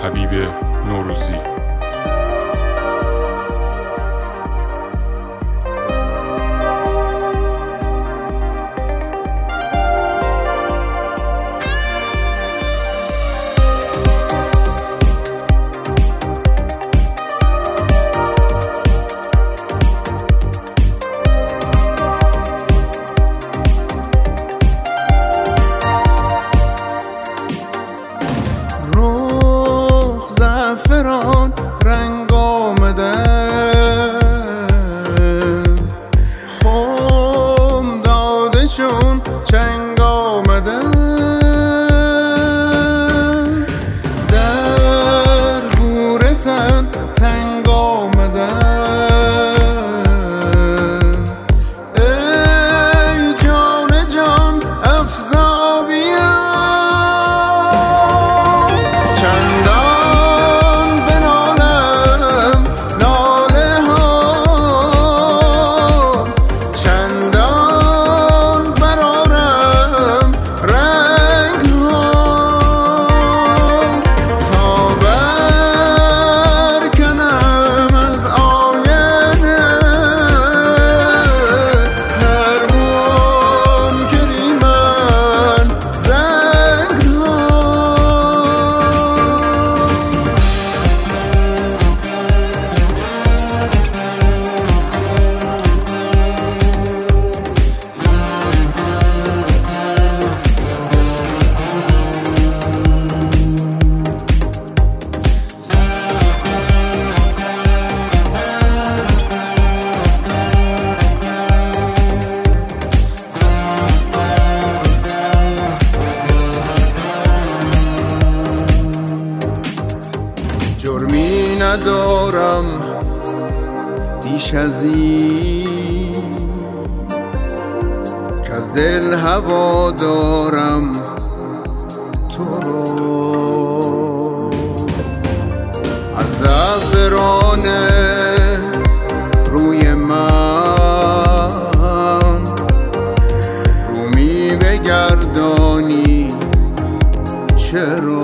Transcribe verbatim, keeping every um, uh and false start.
حبیب نوروزی. زعفران رنگ آمده، خم داده چون چنگ آمده، در گور تن تنگ آمده، ای جان جان افزا بیا، جرمی ندارم بیش از این که از دل هوا دارم تو رو، از زعفران روی من رومی بگردانی چرا؟